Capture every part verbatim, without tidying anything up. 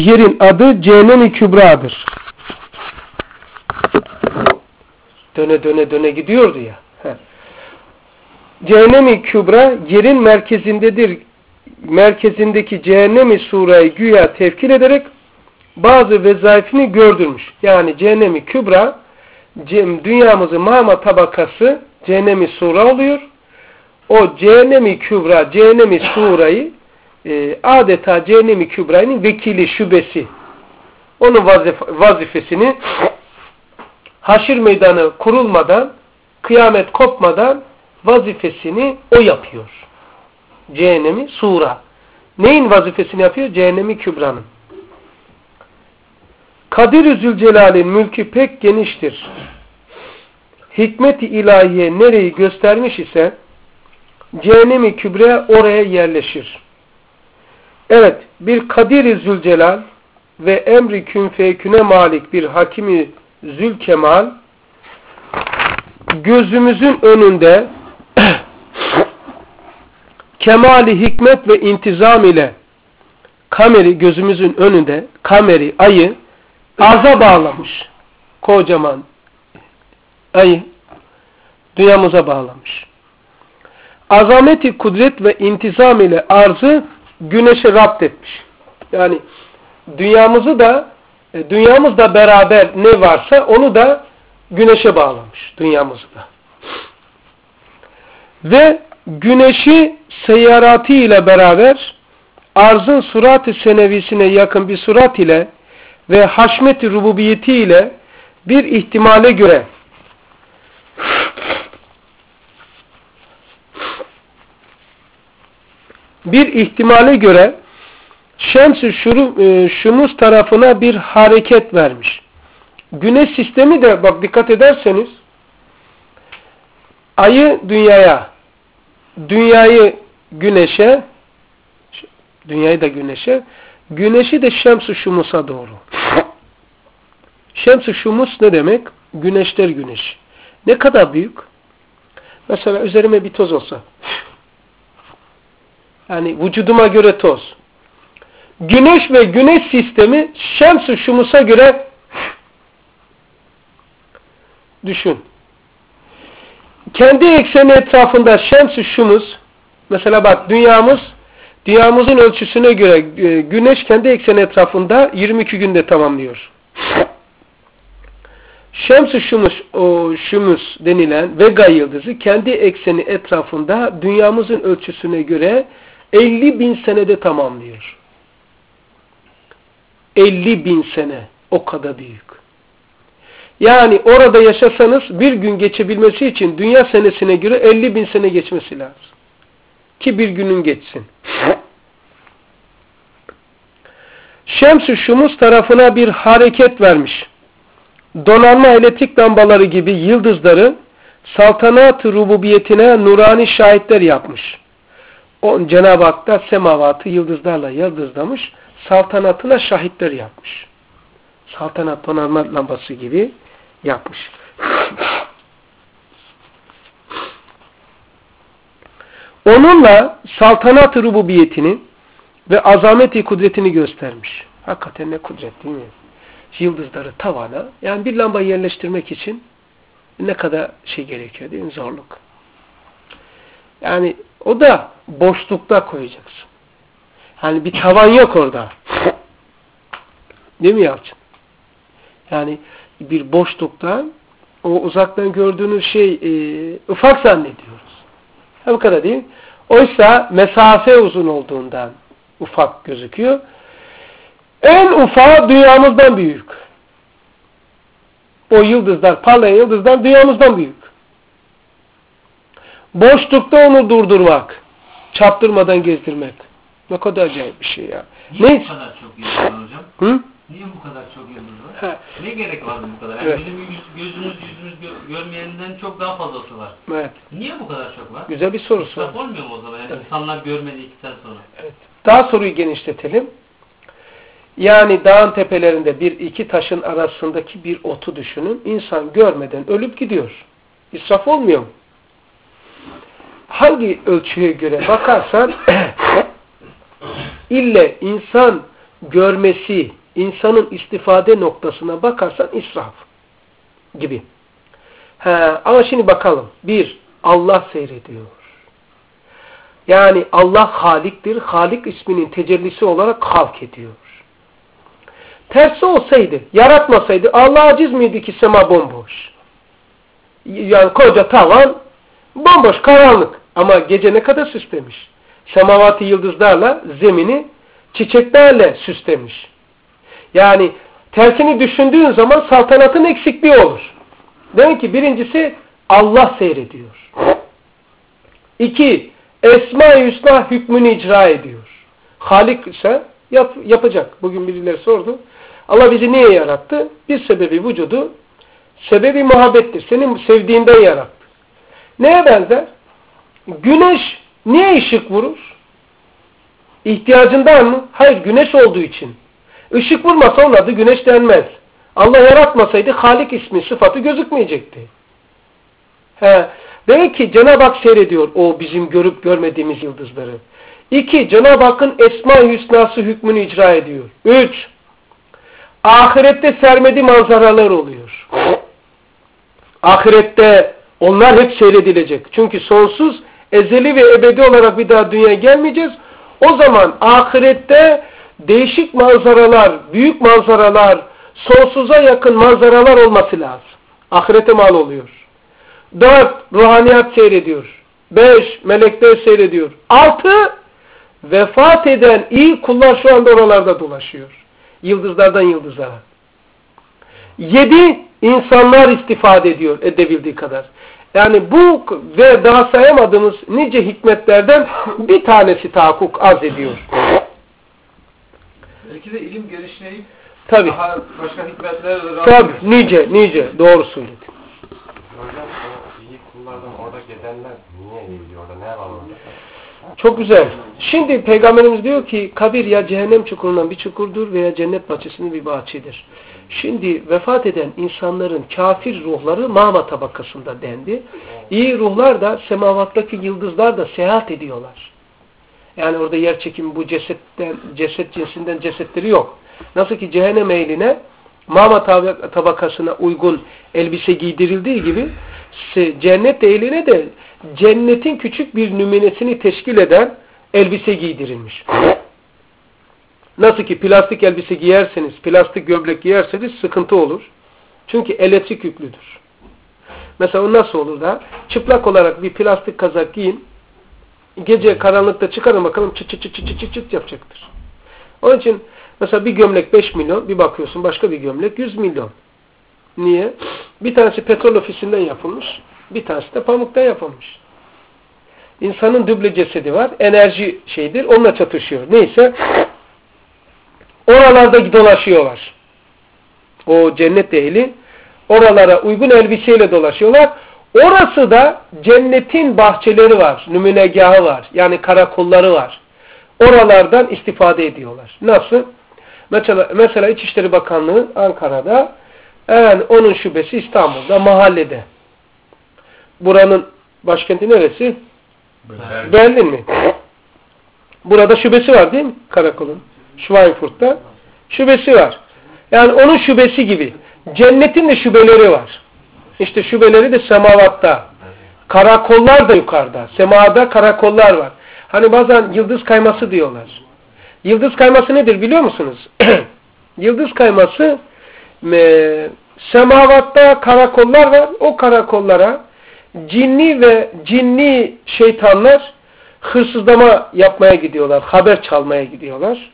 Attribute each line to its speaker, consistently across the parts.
Speaker 1: Yerin adı Cehennem-i Kübra'dır. Döne döne döne gidiyordu ya. Cehennem-i Kübra yerin merkezindedir. Merkezindeki Cehennem-i Sura'yı güya tevkil ederek bazı vezaifini gördürmüş. Yani Cehennem-i Kübra dünyamızın mama tabakası Cehennem-i Sura oluyor. O Cehennem-i Kübra, Cehennem-i Sura'yı e, adeta Cehennem-i Kübra'nın vekili, şubesi. Onun vazif vazifesini haşir meydanı kurulmadan, kıyamet kopmadan vazifesini o yapıyor. Cehennemi Sura. Neyin vazifesini yapıyor? Cehennemi Kübra'nın. Kadir-i Zülcelal'in mülkü pek geniştir. Hikmet-i ilahiye nereyi göstermiş ise Cehennem-i Kübra oraya yerleşir. Evet, bir Kadir-i Zülcelal ve emri kün feyküne malik bir Hakimi Zülkemal gözümüzün önünde kemali hikmet ve intizam ile kameri gözümüzün önünde kameri ayı arza bağlamış. Kocaman ayı dünyamıza bağlamış. Azameti kudret ve intizam ile arzı güneşe rapt etmiş. Yani dünyamızı da dünyamızda beraber ne varsa onu da güneşe bağlamış. Dünyamızı da. Ve güneşi seyyaratı ile beraber arzın surat-ı senevisine yakın bir surat ile ve haşmet-i rububiyeti ile bir ihtimale göre bir ihtimale göre Şems-i Şumus tarafına bir hareket vermiş. Güneş sistemi de bak dikkat ederseniz ayı dünyaya, dünyayı güneşe, dünyayı da güneşe, güneşi de Şems-i Şumus'a doğru. Şems-i Şumus ne demek? Güneşler güneş. Ne kadar büyük? Mesela üzerime bir toz olsa. Yani vücuduma göre toz. Güneş ve güneş sistemi Şems-i Şumus'a göre düşün. Kendi ekseni etrafında Şems-i Şumus, mesela bak dünyamız, dünyamızın ölçüsüne göre güneş kendi ekseni etrafında yirmi iki günde tamamlıyor. Şems-i Şumus, o Şumus denilen Vega yıldızı kendi ekseni etrafında dünyamızın ölçüsüne göre elli bin senede tamamlıyor. elli bin sene. O kadar büyük. Yani orada yaşasanız bir gün geçebilmesi için dünya senesine göre elli bin sene geçmesi lazım. Ki bir günün geçsin. Şems-i Şumus tarafına bir hareket vermiş. Donanma elektrik lambaları gibi yıldızları saltanat-ı rububiyetine nurani şahitler yapmış. O Cenab-ı Hak da semavatı yıldızlarla yıldızlamış, saltanatına şahitler yapmış. Saltanat donanma lambası gibi yapmış. Onunla saltanat-ı rububiyetini ve azameti kudretini göstermiş. Hakikaten ne kudret değil mi? Yıldızları tavana, yani bir lamba yerleştirmek için ne kadar şey gerekiyor değil mi? Zorluk. Yani o da boşlukta koyacaksın. Yani bir tavan yok orada. Değil mi Yalçın? Yani bir boşlukta o uzaktan gördüğünüz şey e, ufak zannediyoruz. Ha, bu kadar değil. Oysa mesafe uzun olduğundan ufak gözüküyor. En ufağı dünyamızdan büyük. O yıldızlar, parlayan yıldızlar dünyamızdan büyük. Boşlukta onu durdurmak, çarptırmadan gezdirmek. Ne kadar acayip bir şey ya.
Speaker 2: Niye
Speaker 1: Neyse.
Speaker 2: bu kadar çok yıldız var hocam?
Speaker 1: Hı?
Speaker 2: Niye bu kadar çok yıldız var?
Speaker 1: Ha.
Speaker 2: Ne gerek var bu kadar? Yani
Speaker 1: Evet.
Speaker 2: bizim yüz, gözümüz yüzümüz gö görmeyeninden çok daha fazlası var.
Speaker 1: Evet.
Speaker 2: Niye bu kadar çok var?
Speaker 1: Güzel bir soru sor.
Speaker 2: İsraf olmuyor mu o zaman? Yani
Speaker 1: Evet.
Speaker 2: insanlar görmedikten sonra.
Speaker 1: Evet. Daha soruyu genişletelim. Yani dağın tepelerinde bir iki taşın arasındaki bir otu düşünün. İnsan görmeden ölüp gidiyor. İsraf olmuyor mu? Hangi ölçüye göre bakarsan ille insan görmesi, insanın istifade noktasına bakarsan israf gibi. Ha, ama şimdi bakalım. Bir, Allah seyrediyor. Yani Allah Halik'tir. Halik isminin tecellisi olarak halk ediyor. Tersi olsaydı, yaratmasaydı Allah aciz miydi ki sema bomboş? Yani koca tavan bomboş, karanlık. Ama gece ne kadar süslemiş. Semavatı yıldızlarla, zemini çiçeklerle süslemiş. Yani tersini düşündüğün zaman saltanatın eksikliği olur. Demek ki birincisi Allah seyrediyor. İki, Esma-i Hüsna hükmünü icra ediyor. Halik ise yap, yapacak. Bugün birileri sordu. Allah bizi niye yarattı? Bir sebebi vücudu, sebebi muhabbettir. Senin sevdiğinden yarattı. Neye benzer? Güneş niye ışık vurur? İhtiyacından mı? Hayır, güneş olduğu için. Işık vurmasa onun adı güneş denmez. Allah yaratmasaydı Halik ismi, sıfatı gözükmeyecekti. He. Demek ki Cenab-ı Hak seyrediyor o bizim görüp görmediğimiz yıldızları. İki, Cenab-ı Hakk'ın Esma-i Hüsnası hükmünü icra ediyor. Üç, ahirette sermedi manzaralar oluyor. Ahirette onlar hep seyredilecek. Çünkü sonsuz, ezeli ve ebedi olarak bir daha dünyaya gelmeyeceğiz. O zaman ahirette değişik manzaralar, büyük manzaralar, sonsuza yakın manzaralar olması lazım. Ahirete mal oluyor. Dört, ruhaniyat seyrediyor. Beş, melekler seyrediyor. Altı, vefat eden iyi kullar şu anda oralarda dolaşıyor. Yıldızlardan yıldızlara. Yedi, insanlar istifade ediyor edebildiği kadar. Yani bu ve daha sayamadığımız nice hikmetlerden bir tanesi tahakkuk arz ediyor.
Speaker 3: Belki de ilim gelişmeyip
Speaker 1: tabii.
Speaker 3: Daha başka hikmetlerle
Speaker 1: tabii, nice, nice. Doğru söyledin.
Speaker 4: Hocam o iyi kullardan orada gezenler niye iyi orada? Ne var orada?
Speaker 1: Çok güzel. Şimdi Peygamberimiz diyor ki kabir ya cehennem çukurundan bir çukurdur veya cennet bahçesinin bir bahçedir. Şimdi vefat eden insanların kafir ruhları mağma tabakasında dendi. İyi ruhlar da semavattaki yıldızlar da seyahat ediyorlar. Yani orada yer çekimi bu cesetten, ceset cinsinden cesetleri yok. Nasıl ki cehennem ehline mağma tabakasına uygun elbise giydirildiği gibi cennet ehline de cennetin küçük bir nümunesini teşkil eden elbise giydirilmiş. Nasıl ki plastik elbise giyerseniz, plastik gömlek giyerseniz sıkıntı olur. Çünkü elektrik yüklüdür. Mesela o nasıl olur da çıplak olarak bir plastik kazak giyin, gece karanlıkta çıkarın bakalım çıt çıt çıt çıt çıt çıt yapacaktır. Onun için mesela bir gömlek beş milyon, bir bakıyorsun başka bir gömlek yüz milyon. Niye? Bir tanesi petrol ofisinden yapılmış, bir tanesi de pamuktan yapılmış. İnsanın düble cesedi var, enerji şeydir, onunla çatışıyor. Neyse, oralarda dolaşıyorlar. O cennet ehli, oralara uygun elbiseyle dolaşıyorlar. Orası da cennetin bahçeleri var, nümunegahı var, yani karakolları var. Oralardan istifade ediyorlar. Nasıl? Mesela, mesela İçişleri Bakanlığı Ankara'da, yani onun şubesi İstanbul'da, mahallede. Buranın başkenti neresi? Berlin, Berlin mi? Burada şubesi var değil mi? Karakolun. Schweinfurt'ta şubesi var. Yani onun şubesi gibi. Cennetin de şubeleri var. İşte şubeleri de semavatta. Karakollar da yukarıda. Semada karakollar var. Hani bazen yıldız kayması diyorlar. Yıldız kayması nedir biliyor musunuz? Yıldız kayması e, semavatta karakollar var. O karakollara cinni ve cinni şeytanlar hırsızlama yapmaya gidiyorlar. Haber çalmaya gidiyorlar.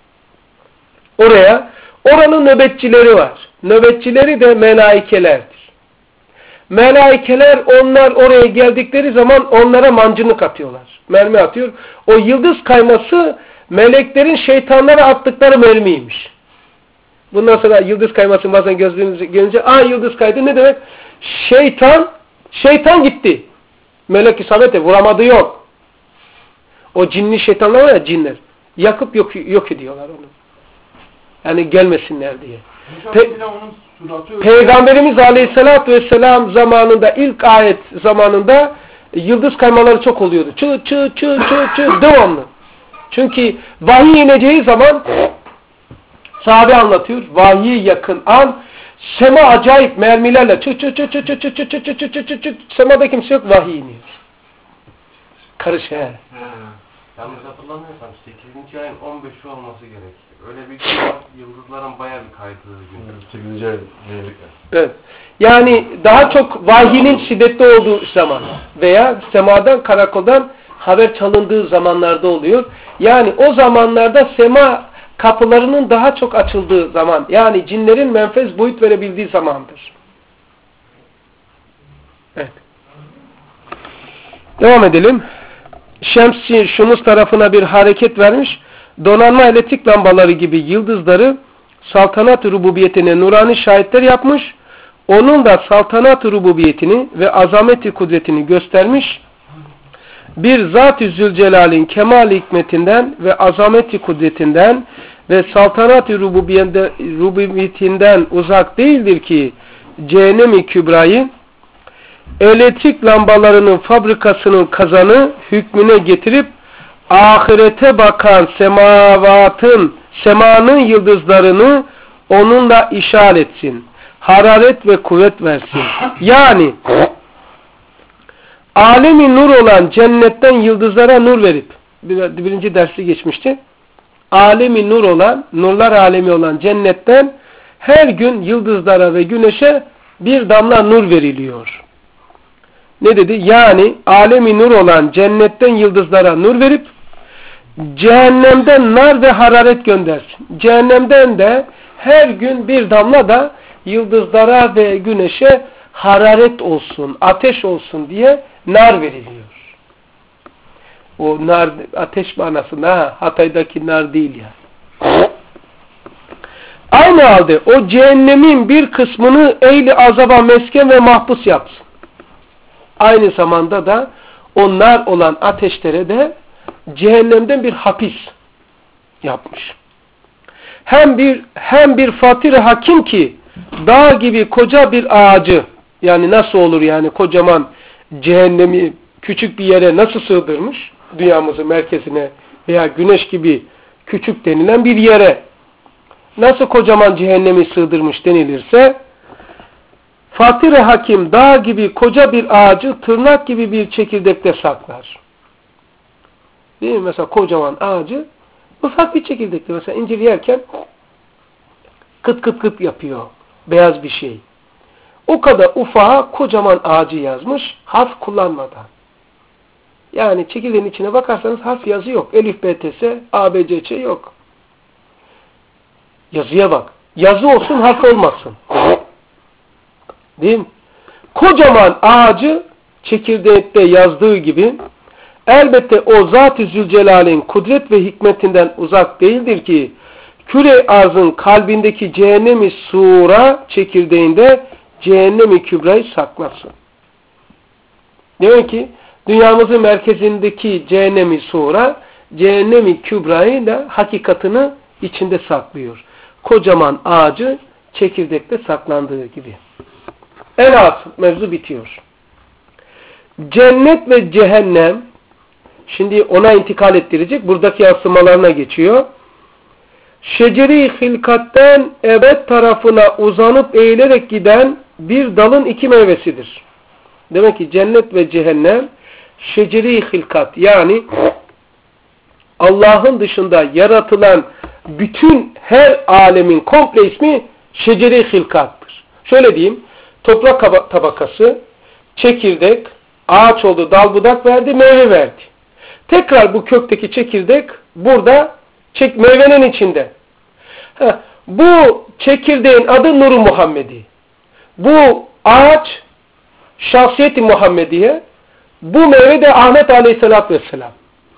Speaker 1: Oraya oranın nöbetçileri var. Nöbetçileri de melaikelerdir. Melaikeler onlar oraya geldikleri zaman onlara mancınık atıyorlar. Mermi atıyor. O yıldız kayması meleklerin şeytanlara attıkları mermiymiş. Bundan sonra yıldız kayması bazen gözlerinize gelince aa yıldız kaydı ne demek? Şeytan şeytan gitti. Melek isabet de vuramadı yok. O cinli şeytanlar var ya cinler. Yakıp yok, yok ediyorlar onu. Yani gelmesinler diye. Pe Peygamberimiz Aleyhisselatü Vesselam zamanında ilk ayet zamanında yıldız kaymaları çok oluyordu. Çı çı çı çı çı devamlı. Çünkü vahiy ineceği zaman Sahabe anlatıyor. Vahiy yakın an sema acayip mermilerle çıt çıt çıt çıt çıt çıt çıt çıt çıt çıt çıt çıt semada kimse yok, vahiy iniyor. Karış he.
Speaker 4: Yanlış hatırlamıyorsam sekizinci ayın on beşi olması gerek. Öyle bir gün var, yıldızların bayağı bir kaydığı gün. sekizinci ay
Speaker 1: evet. Yani daha çok vahiyinin şiddetli olduğu zaman veya semadan, karakoldan haber çalındığı zamanlarda oluyor. Yani o zamanlarda sema kapılarının daha çok açıldığı zaman, yani cinlerin menfez boyut verebildiği zamandır. Evet. Devam edelim. Şems-i Şumus tarafına bir hareket vermiş. Donanma elektrik lambaları gibi yıldızları saltanat-ı rububiyetine nurani şahitler yapmış. Onun da saltanat-ı rububiyetini ve azameti kudretini göstermiş. Bir Zat-ı Zülcelal'in kemal hikmetinden ve azameti kudretinden ve saltanat-ı rububiyetinden uzak değildir ki cehennem-i kübrayı elektrik lambalarının fabrikasının kazanı hükmüne getirip ahirete bakan semavatın, semanın yıldızlarını onunla işaret etsin. Hararet ve kuvvet versin. Yani alemi nur olan cennetten yıldızlara nur verip, bir, birinci dersi geçmişti. Alemi nur olan, nurlar alemi olan cennetten her gün yıldızlara ve güneşe bir damla nur veriliyor. Ne dedi? Yani alemi nur olan cennetten yıldızlara nur verip cehennemden nar ve hararet göndersin. Cehennemden de her gün bir damla da yıldızlara ve güneşe hararet olsun, ateş olsun diye nar veriliyor. O nar, ateş manasında, ha, Hatay'daki nar değil yani. Aynı halde o cehennemin bir kısmını ehli azaba mesken ve mahpus yapsın. Aynı zamanda da o nar olan ateşlere de cehennemden bir hapis yapmış. Hem bir hem bir fatir hakim ki dağ gibi koca bir ağacı, yani nasıl olur yani kocaman cehennemi küçük bir yere nasıl sığdırmış? Dünyamızın merkezine veya güneş gibi küçük denilen bir yere nasıl kocaman cehennemi sığdırmış denilirse, Fatih Hakim dağ gibi koca bir ağacı tırnak gibi bir çekirdekte saklar. Değil mi? Mesela kocaman ağacı ufak bir çekirdekte, mesela incir yerken kıt kıt kıt yapıyor. Beyaz bir şey. O kadar ufağa kocaman ağacı yazmış, harf kullanmadan. Yani çekirdeğin içine bakarsanız harf yazı yok. Elif, B, T, S, A, B, C, Ç yok. Yazıya bak. Yazı olsun, harf olmasın. Değil mi? Kocaman ağacı çekirdekte yazdığı gibi elbette o Zat-ı Zülcelal'in kudret ve hikmetinden uzak değildir ki küre arzın kalbindeki cehennemi sura çekirdeğinde cehennemi kübrayı saklasın. Demek ki dünyamızın merkezindeki cehennemi sura cehennemi kübrayı da hakikatını içinde saklıyor. Kocaman ağacı çekirdekte saklandığı gibi. En az mevzu bitiyor. Cennet ve cehennem, şimdi ona intikal ettirecek. Buradaki yansımalarına geçiyor. Şeceri hilkatten ebed tarafına uzanıp eğilerek giden bir dalın iki meyvesidir. Demek ki cennet ve cehennem şeceri hilkat, yani Allah'ın dışında yaratılan bütün her alemin komple ismi şeceri hilkattır. Şöyle diyeyim, toprak tabakası, çekirdek, ağaç oldu, dal budak verdi, meyve verdi. Tekrar bu kökteki çekirdek burada çek, meyvenin içinde. Heh, bu çekirdeğin adı Nur-u Muhammedi. Bu ağaç şahsiyeti Muhammediye. Bu meyve de Ahmet Aleyhisselatü Vesselam.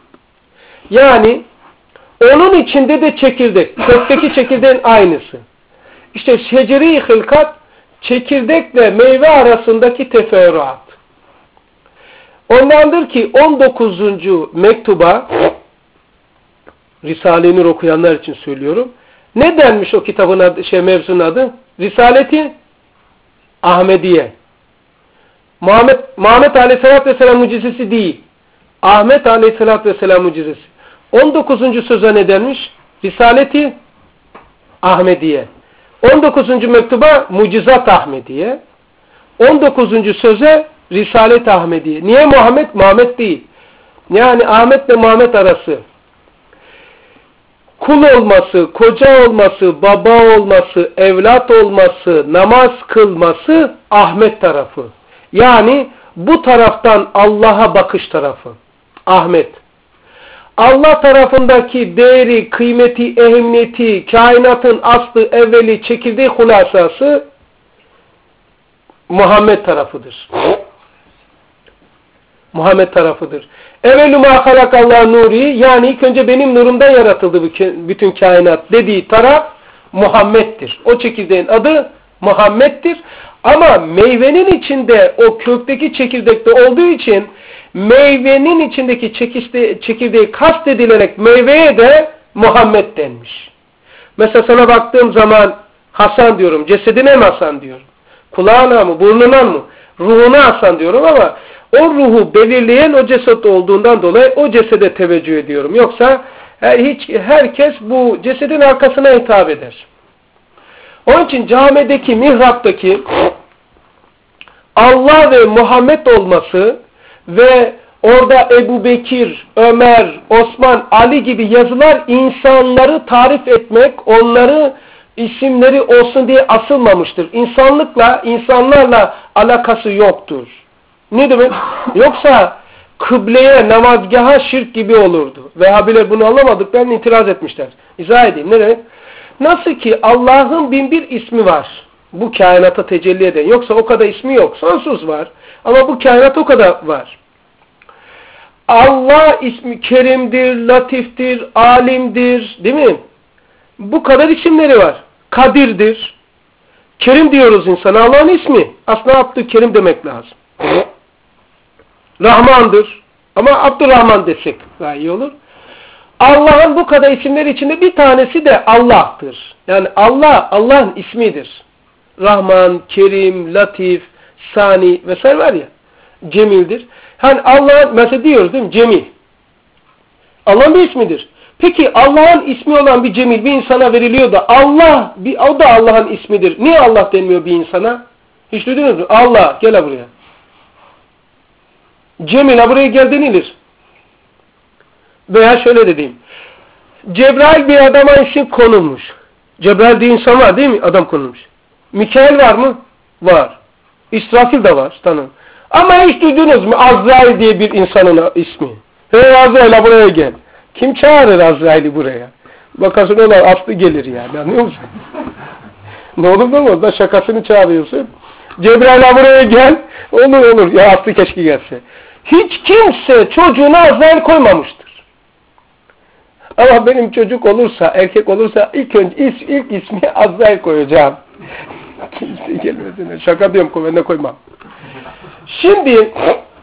Speaker 1: Yani onun içinde de çekirdek. Kökteki çekirdeğin aynısı. İşte şeceri-i hılkat çekirdekle meyve arasındaki teferruat. Ondandır ki on dokuzuncu mektuba, Risale-i Nur okuyanlar için söylüyorum. Ne denmiş o kitabın adı, şey mevzunun adı? Risaleti Ahmediye. Muhammed, Muhammed Aleyhisselatü Vesselam mucizesi değil. Ahmet Aleyhisselatü Vesselam mucizesi. on dokuzuncu söze ne denmiş? Risaleti Ahmediye. on dokuzuncu mektuba Mucizat Ahmediye. on dokuzuncu söze Risalet Ahmediye. Niye Muhammed? Muhammed değil. Yani Ahmet ile Muhammed arası. Kul olması, koca olması, baba olması, evlat olması, namaz kılması Ahmet tarafı. Yani bu taraftan Allah'a bakış tarafı. Ahmet. Allah tarafındaki değeri, kıymeti, ehemmiyeti, kainatın aslı, evveli, çekirdeği, hulasası Muhammed tarafıdır. Muhammed tarafıdır. Evvelü ma halakallahu nuri, yani ilk önce benim nurumdan yaratıldı bütün kainat dediği taraf Muhammed'dir. O çekirdeğin adı Muhammed'dir. Ama meyvenin içinde o kökteki çekirdekte olduğu için meyvenin içindeki çekirdeği kastedilerek meyveye de Muhammed denmiş. Mesela sana baktığım zaman Hasan diyorum. Cesedine mi Hasan diyorum? Kulağına mı? Burnuna mı? Ruhuna Hasan diyorum ama o ruhu belirleyen o ceset olduğundan dolayı o cesede teveccüh ediyorum. Yoksa her, hiç herkes bu cesedin arkasına hitap eder. Onun için camideki, mihraptaki Allah ve Muhammed olması ve orada Ebu Bekir, Ömer, Osman, Ali gibi yazılar insanları tarif etmek, onları isimleri olsun diye asılmamıştır. İnsanlıkla, insanlarla alakası yoktur. Ne demek? Yoksa kıbleye, namazgaha şirk gibi olurdu. Vehhabiler bunu anlamadıklarını itiraz etmişler. İzah edeyim. Ne demek? Nasıl ki Allah'ın bin bir ismi var. Bu kainata tecelli eden. Yoksa o kadar ismi yok. Sonsuz var. Ama bu kainat o kadar var. Allah ismi Kerim'dir, Latif'tir, Alim'dir. Değil mi? Bu kadar isimleri var. Kadir'dir. Kerim diyoruz insana. Allah'ın ismi. Aslında Abdülkerim demek lazım. Rahmandır. Ama Abdurrahman desek daha iyi olur. Allah'ın bu kadar isimleri içinde bir tanesi de Allah'tır. Yani Allah, Allah'ın ismidir. Rahman, Kerim, Latif, Sani vesaire var ya. Cemil'dir. Hani Allah mesela diyoruz değil mi? Cemil. Allah'ın bir ismidir. Peki Allah'ın ismi olan bir Cemil bir insana veriliyor da Allah, bir, o da Allah'ın ismidir. Niye Allah denmiyor bir insana? Hiç duydunuz mu? Allah, gel buraya. Cemil'e buraya gel denilir. Veya şöyle dediğim. Cebrail bir adama isim konulmuş. Cebrail diye insan var değil mi? Adam konulmuş. Mikail var mı? Var. İsrafil de var. Tanım. Ama hiç duydunuz mu? Azrail diye bir insanın ismi. Hey Azrail'e buraya gel. Kim çağırır Azrail'i buraya? Bakarsın ona aslı gelir yani. Anlıyor musun? Ne olur da olmaz. Da şakasını çağırıyorsun. Cebrail'e buraya gel. Olur olur. Ya aslı keşke gelse. Hiç kimse çocuğuna Azrail koymamıştır. Ama benim çocuk olursa, erkek olursa ilk önce ilk, ilk ismi Azrail koyacağım. Kimse gelmesin. Şaka diyorum, kuvvetine koymam. Şimdi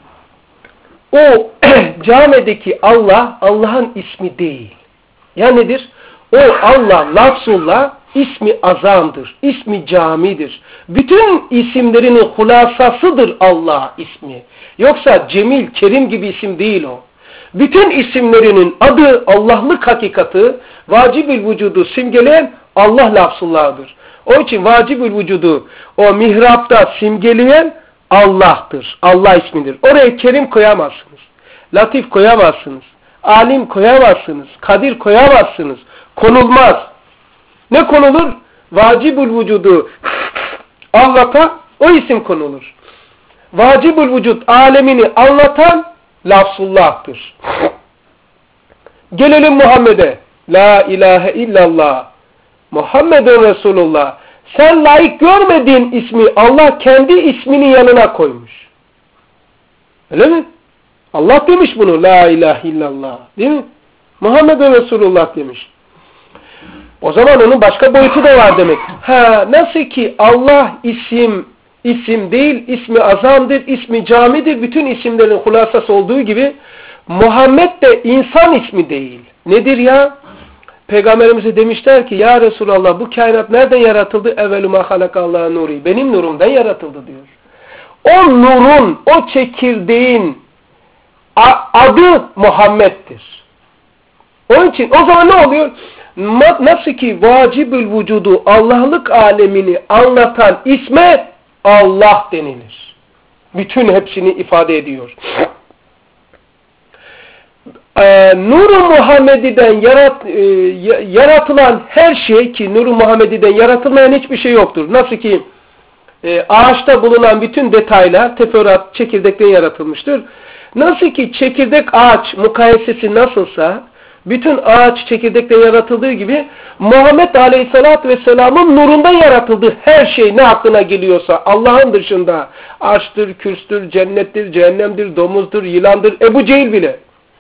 Speaker 1: o camideki Allah, Allah'ın ismi değil. Ya nedir? O Allah, lafzullah, ismi azamdır. İsmi camidir. Bütün isimlerinin hulasasıdır Allah ismi. Yoksa Cemil, Kerim gibi isim değil o. Bütün isimlerinin adı, Allah'lık hakikati, vacib-ül vücudu simgeleyen Allah lafzullah'dır. O için vacib-ül vücudu o mihrapta simgeleyen Allah'tır. Allah ismidir. Oraya Kerim koyamazsınız. Latif koyamazsınız. Alim koyamazsınız. Kadir koyamazsınız. Konulmaz. Ne konulur? Vacib-ül vücudu anlatan o isim konulur. Vacib-ül vücud alemini anlatan lafzullah'tır. Gelelim Muhammed'e. La ilahe illallah. Muhammedun Resulullah. Sen layık görmediğin ismi Allah kendi isminin yanına koymuş. Öyle mi? Allah demiş bunu. La ilahe illallah. Değil mi? Muhammedun Resulullah demiş. O zaman onun başka boyutu da var demek. Ha, nasıl ki Allah isim isim değil, ismi azamdır, ismi camidir. Bütün isimlerin hulasası olduğu gibi Muhammed de insan ismi değil. Nedir ya? Peygamberimize demişler ki ya Resulallah bu kainat nereden yaratıldı? Evvelü ma halakallahu nuri. Benim nurumdan yaratıldı diyor. O nurun, o çekirdeğin adı Muhammed'dir. Onun için o zaman ne oluyor? nasıl ki vacibül vücudu Allah'lık alemini anlatan isme Allah denilir. Bütün hepsini ifade ediyor. Ee, Nur-u Muhammedi'den yarat, e, yaratılan her şey ki Nur-u Muhammedi'den yaratılmayan hiçbir şey yoktur. Nasıl ki e, ağaçta bulunan bütün detaylar teferruat çekirdekten yaratılmıştır. Nasıl ki çekirdek ağaç mukayesesi nasılsa bütün ağaç çekirdekten yaratıldığı gibi Muhammed Aleyhisselatü Vesselam'ın nurundan yaratıldığı her şey ne aklına geliyorsa Allah'ın dışında arştır, kürstür, cennettir, cehennemdir, domuzdur, yılandır, Ebu Cehil bile.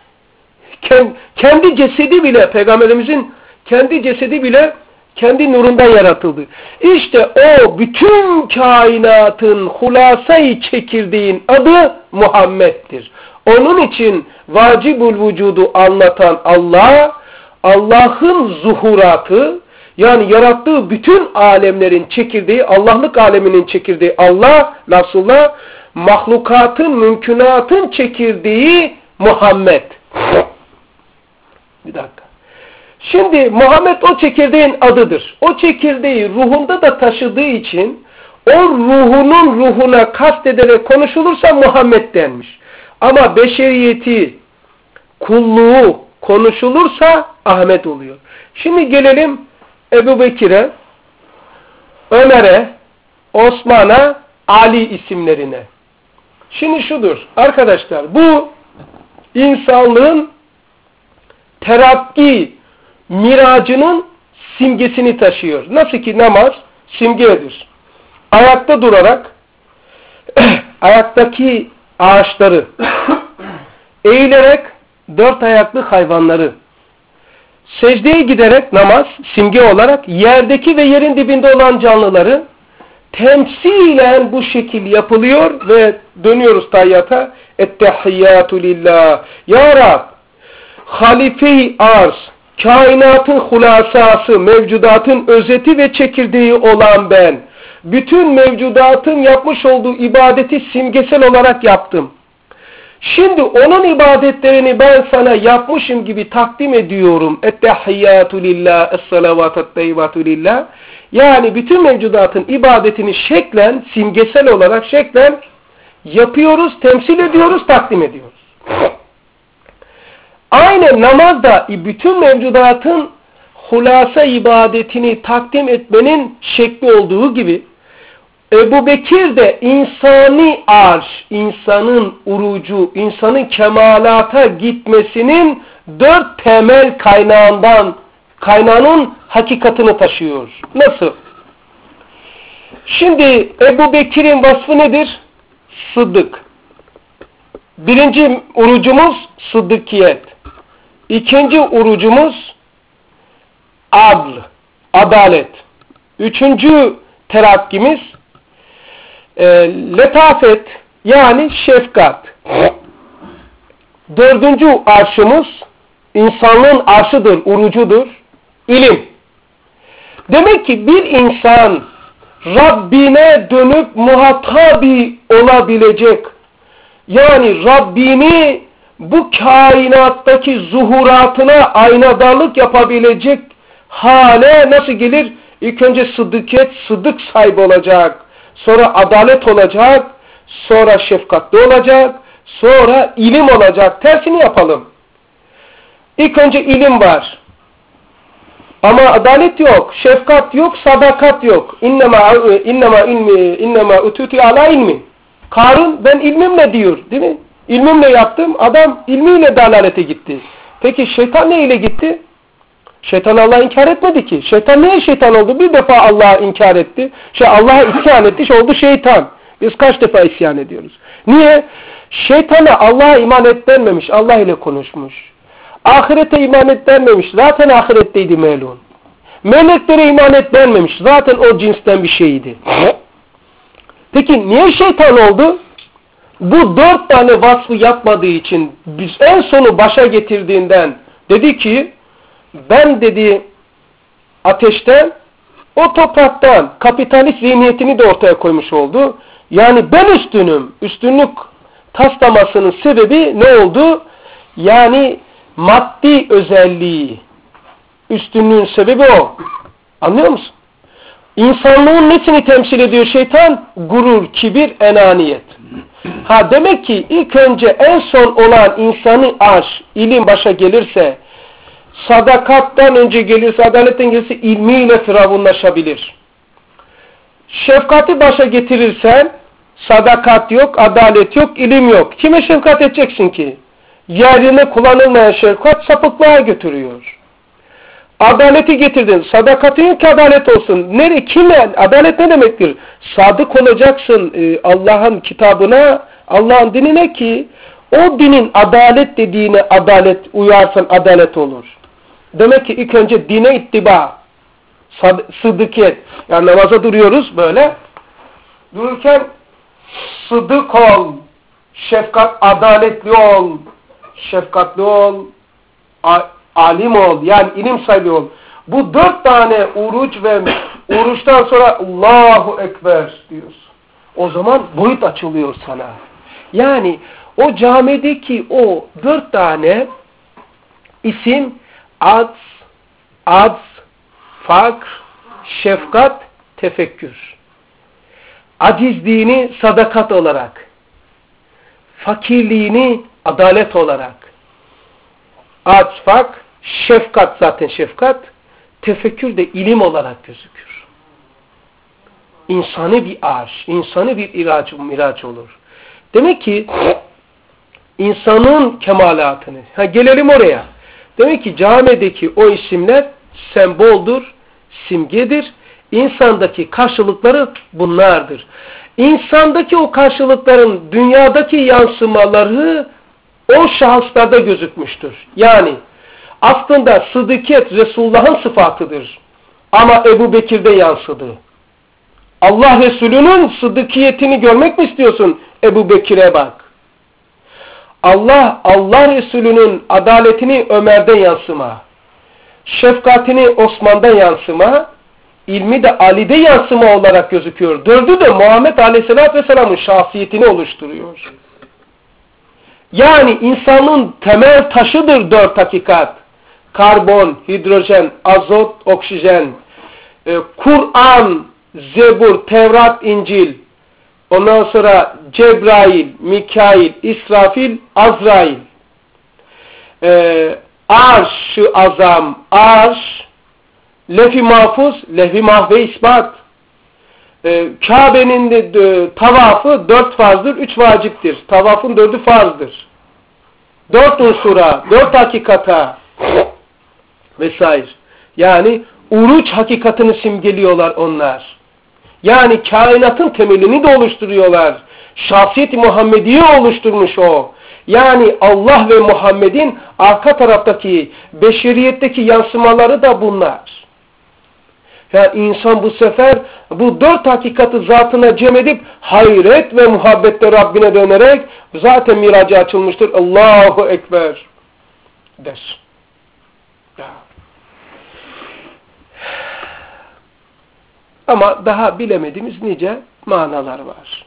Speaker 1: Kendi cesedi bile, Peygamberimizin kendi cesedi bile kendi nurundan yaratıldı. İşte o bütün kainatın hulasayı çekirdeğin adı Muhammed'dir. Onun için vacibül vücudu anlatan Allah, Allah'ın zuhuratı, yani yarattığı bütün alemlerin çekirdeği, Allah'lık aleminin çekirdeği Allah, Resulullah, mahlukatın, mümkünatın çekirdeği Muhammed. Bir dakika. Şimdi Muhammed o çekirdeğin adıdır. O çekirdeği ruhunda da taşıdığı için o ruhunun ruhuna kastederek konuşulursa Muhammed denmiş. Ama beşeriyeti, kulluğu konuşulursa Ahmet oluyor. Şimdi gelelim Ebu Bekir'e, Ömer'e, Osman'a, Ali isimlerine. Şimdi şudur arkadaşlar, bu insanlığın terakki miracının simgesini taşıyor. Nasıl ki namaz simgedir. Ayakta durarak ayaktaki ağaçları, eğilerek dört ayaklı hayvanları, secdeye giderek namaz simge olarak yerdeki ve yerin dibinde olan canlıları temsilen bu şekil yapılıyor ve dönüyoruz tayyata. Ettehiyyatü lillah. Ya Rab, halife-i arz, kainatın hulasası, mevcudatın özeti ve çekirdeği olan ben, bütün mevcudatın yapmış olduğu ibadeti simgesel olarak yaptım. Şimdi onun ibadetlerini ben sana yapmışım gibi takdim ediyorum. Ettehiyyatü lillah, es-salavatü teyyibatü lillah. Yani bütün mevcudatın ibadetini şeklen, simgesel olarak şeklen yapıyoruz, temsil ediyoruz, takdim ediyoruz. Aynı namazda bütün mevcudatın hulasa ibadetini takdim etmenin şekli olduğu gibi Ebu Bekir de insani arş, insanın urucu, insanın kemalata gitmesinin dört temel kaynağından, kaynağının hakikatini taşıyor. Nasıl? Şimdi Ebu Bekir'in vasfı nedir? Sıddık. Birinci urucumuz sıddıkiyet. İkinci urucumuz adl, adalet. Üçüncü terakkimiz e, letafet, yani şefkat. Dördüncü arşımız insanlığın arşıdır, urucudur, ilim. Demek ki bir insan Rabbine dönüp muhatabi olabilecek, yani Rabbini bu kainattaki zuhuratına aynadarlık yapabilecek hale nasıl gelir? İlk önce sıddıkiyet, sıddık sahibi olacak. Sonra adalet olacak. Sonra şefkatli olacak. Sonra ilim olacak. Tersini yapalım. İlk önce ilim var. Ama adalet yok, şefkat yok, sadakat yok. İnnemâ innema ilmi innema ututi ala ilmi. Karun ben ilmimle diyor, değil mi? İlmimle yaptım. Adam ilmiyle dalalete gitti. Peki şeytan ne ile gitti? Şeytan Allah'ı inkar etmedi ki. Şeytan neye şeytan oldu? Bir defa Allah'ı inkar etti. Şey Allah'a isyan etti. Şey oldu şeytan. Biz kaç defa isyan ediyoruz? Niye? Şeytana Allah'a iman et denmemiş. Allah ile konuşmuş. Ahirete iman et denmemiş. Zaten ahiretteydi melun. Meleklere iman et denmemiş. Zaten o cinsten bir şeydi. Peki niye şeytan oldu? Bu dört tane vasfı yapmadığı için biz en sonu başa getirdiğinden dedi ki ben dedi ateşten, o topraktan kapitalist zihniyetini de ortaya koymuş oldu. Yani ben üstünüm. Üstünlük taslamasının sebebi ne oldu? Yani maddi özelliği, üstünlüğün sebebi o. Anlıyor musun? İnsanlığın nesini temsil ediyor şeytan? Gurur, kibir, enaniyet. Ha demek ki ilk önce en son olan insanı aş, ilim başa gelirse, sadakattan önce gelirse, adaletten gelirse ilmiyle firavunlaşabilir. Şefkati başa getirirsen, sadakat yok, adalet yok, ilim yok. Kime şefkat edeceksin ki? Yerine kullanılmayan şefkat sapıklığa götürüyor. Adaleti getirdin. Sadakatin yok ki adalet olsun. Nere, kime? Adalet ne demektir? Sadık olacaksın e, Allah'ın kitabına, Allah'ın dinine ki o dinin adalet dediğine adalet uyarsan adalet olur. Demek ki ilk önce dine ittiba, sıddıkiyet. Yani namaza duruyoruz böyle. Dururken sıdık ol, şefkat, adaletli ol, şefkatli ol, alim ol, yani ilim sahibi ol. Bu dört tane oruç ve oruçtan sonra Allahu Ekber diyorsun. O zaman boyut açılıyor sana. Yani o camideki o dört tane isim az, az, fakr, şefkat, tefekkür. Acizliğini sadakat olarak, fakirliğini adalet olarak, az, fakr, şefkat zaten şefkat, tefekkür de ilim olarak gözükür. İnsani bir arş, insani bir iraç, miraç olur. Demek ki insanın kemalatını, ha gelelim oraya. Demek ki camideki o isimler semboldur, simgedir. İnsandaki karşılıkları bunlardır. İnsandaki o karşılıkların dünyadaki yansımaları o şahıslarda gözükmüştür. Yani aslında sıddıkiyet Resulullah'ın sıfatıdır. Ama Ebu Bekir'de yansıdı. Allah Resulü'nün sıddıkiyetini görmek mi istiyorsun? Ebu Bekir'e bak. Allah, Allah Resulü'nün adaletini Ömer'de yansıma. Şefkatini Osman'da yansıma. İlmi de Ali'de yansıma olarak gözüküyor. Dördü de Muhammed Aleyhisselatü Vesselam'ın şahsiyetini oluşturuyor. Yani insanın temel taşıdır dört hakikat. Karbon, hidrojen, azot, oksijen, e, Kur'an, Zebur, Tevrat, İncil, ondan sonra Cebrail, Mikail, İsrafil, Azrail, e, Arş-ı Azam, Arş, Lef-i Mahfuz, Lef-i Mahve ispat, e, Kabe'nin de e, tavafı dört farzdır, üç vaciptir. Tavafın dördü farzdır. Dört unsura, dört hakikata vesaire. Yani uruç hakikatini simgeliyorlar onlar. Yani kainatın temelini de oluşturuyorlar. Şahsiyet-i Muhammediye oluşturmuş o. Yani Allah ve Muhammed'in arka taraftaki, beşeriyetteki yansımaları da bunlar. Yani insan bu sefer bu dört hakikati zatına cem edip hayret ve muhabbette Rabbine dönerek zaten miracı açılmıştır. Allahu Ekber der. Ya. Ama daha bilemediğimiz nice manalar var.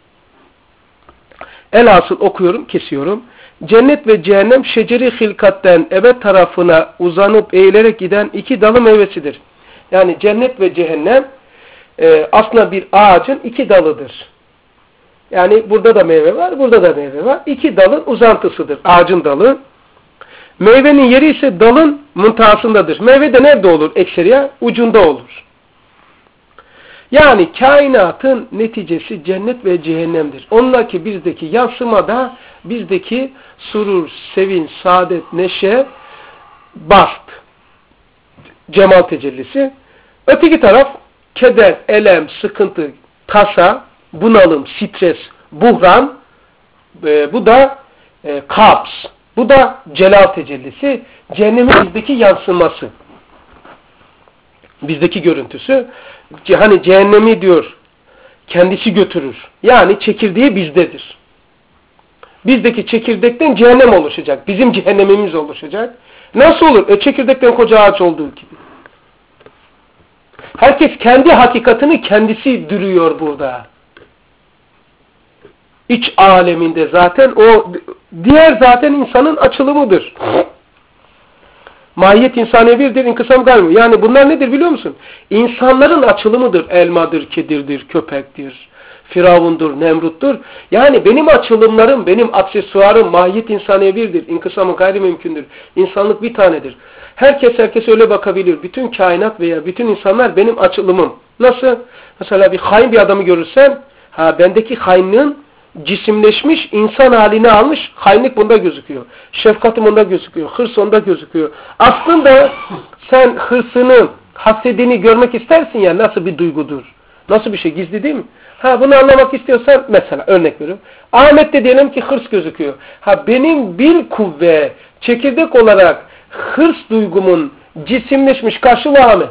Speaker 1: Elhasıl okuyorum, kesiyorum. Cennet ve cehennem şeceri hilkatten ebed tarafına uzanıp eğilerek giden iki dalı meyvesidir. Yani cennet ve cehennem e, aslında bir ağacın iki dalıdır. Yani burada da meyve var, burada da meyve var. İki dalın uzantısıdır. Ağacın dalı. Meyvenin yeri ise dalın muntahasındadır. Meyve de nerede olur? Ekseriya ucunda olur. Yani kainatın neticesi cennet ve cehennemdir. Ondaki bizdeki yansıma da bizdeki surur, sevinç, saadet, neşe, bast, cemal tecellisi. Öteki taraf keder, elem, sıkıntı, tasa, bunalım, stres, buhran, e, bu da e, kaps, bu da celal tecellisi, cehennemin bizdeki yansıması, bizdeki görüntüsü. Hani cehennemi diyor, kendisi götürür. Yani çekirdeği bizdedir. Bizdeki çekirdekten cehennem oluşacak. Bizim cehennemimiz oluşacak. Nasıl olur? E çekirdekten koca ağaç olduğu gibi. Herkes kendi hakikatini kendisi dürüyor burada. İç aleminde zaten o diğer zaten insanın açılımıdır. Mahiyet insani birdir, inkısam gayri. Yani bunlar nedir biliyor musun? İnsanların açılımıdır. Elmadır, kedirdir, köpektir, Firavundur, Nemrut'tur. Yani benim açılımlarım, benim aksesuarım mahiyet insani birdir, inkısamı gayri mümkündür. İnsanlık bir tanedir. Herkes herkes öyle bakabilir. Bütün kainat veya bütün insanlar benim açılımım. Nasıl? Mesela bir hain bir adamı görürsen, ha bendeki hainliğin cisimleşmiş, insan halini almış, hainlik bunda gözüküyor. Şefkatim onda gözüküyor, hırs onda gözüküyor. Aslında sen hırsını, hasedini görmek istersin ya, nasıl bir duygudur? Nasıl bir şey? Gizli değil mi? Ha bunu anlamak istiyorsan mesela örnek veriyorum. Ahmet'te diyelim ki hırs gözüküyor. Ha benim bir kuvve, çekirdek olarak hırs duygumun cisimleşmiş karşılığı Ahmet.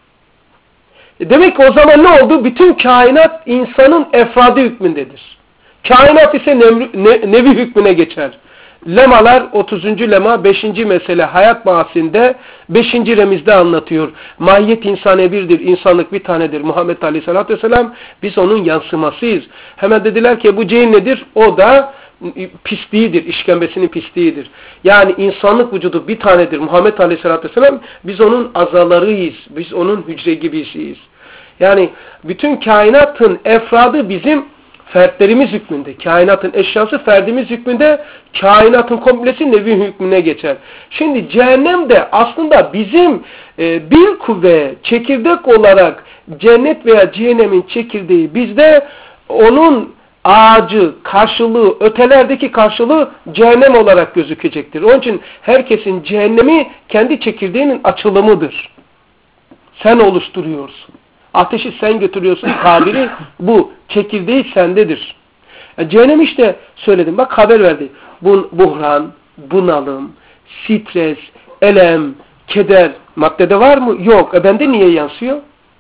Speaker 1: E demek ki o zaman ne oldu? Bütün kainat insanın efradı hükmündedir. Kainat ise nevri, ne, nevi hükmüne geçer. Lemalar otuzuncu lema beşinci mesele hayat bahsinde beşinci remizde anlatıyor. Mahiyet insani birdir, insanlık bir tanedir. Muhammed Aleyhisselatü Vesselam biz onun yansımasıyız. Hemen dediler ki bu cehin nedir? O da pisliğidir, işkembesinin pisliğidir. Yani insanlık vücudu bir tanedir. Muhammed Aleyhisselatü Vesselam biz onun azalarıyız. Biz onun hücre gibisiyiz. Yani bütün kainatın efradı bizim fertlerimiz hükmünde. Kainatın eşyası ferdimiz hükmünde. Kainatın komplesi nevi hükmüne geçer. Şimdi cehennem de aslında bizim e, bir kuvve çekirdek olarak cennet veya cehennemin çekirdeği bizde onun ağacı, karşılığı, ötelerdeki karşılığı cehennem olarak gözükecektir. Onun için herkesin cehennemi kendi çekirdeğinin açılımıdır. Sen oluşturuyorsun. Ateşi sen götürüyorsun tabiri bu. Çekirdeği sendedir. Yani cehennem işte söyledim. Bak haber verdi. Bu, buhran, bunalım, stres, elem, keder maddede var mı? Yok. E bende niye yansıyor?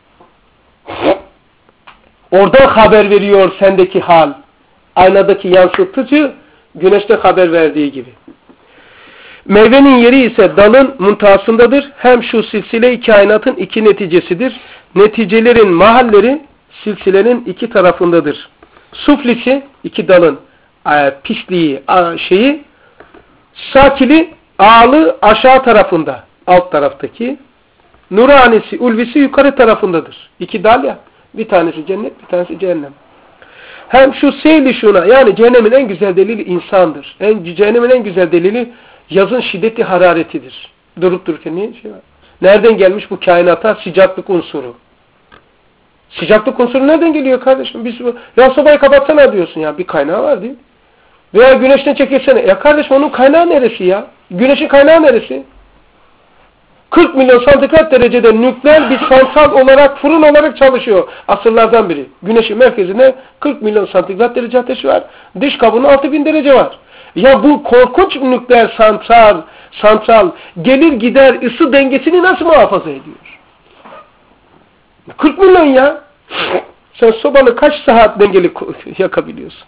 Speaker 1: Oradan haber veriyor sendeki hal. Aynadaki yansıtıcı güneşte haber verdiği gibi. Meyvenin yeri ise dalın muntasındadır. Hem şu silsile-i kainatın iki neticesidir. Neticelerin mahalleri silsilenin iki tarafındadır. Suflisi iki dalın e, pisliği a, şeyi sakili ağlı aşağı tarafında alt taraftaki nuranisi ulvisi yukarı tarafındadır. İki dal ya. Bir tanesi cennet, bir tanesi cehennem. Hem şu seyli şuna, yani cehennemin en güzel delili insandır. En, cehennemin en güzel delili yazın şiddeti hararetidir. Durup dururken niye şey var? Nereden gelmiş bu kainata sıcaklık unsuru? Sıcaklık unsuru nereden geliyor kardeşim? Biz, ya sobayı kapatsana diyorsun ya, bir kaynağı var değil mi? Veya güneşten çekilsene. Ya kardeşim onun kaynağı neresi ya? Güneşin kaynağı neresi? kırk milyon santigrat derecede nükleer bir santral olarak, fırın olarak çalışıyor asırlardan beri. Güneşin merkezine kırk milyon santigrat derece ateşi var. Dış kabuğuna altı bin derece var. Ya bu korkunç nükleer santral, santral gelir gider ısı dengesini nasıl muhafaza ediyor? kırk milyon ya. Sen sobanı kaç saat dengeli yakabiliyorsun?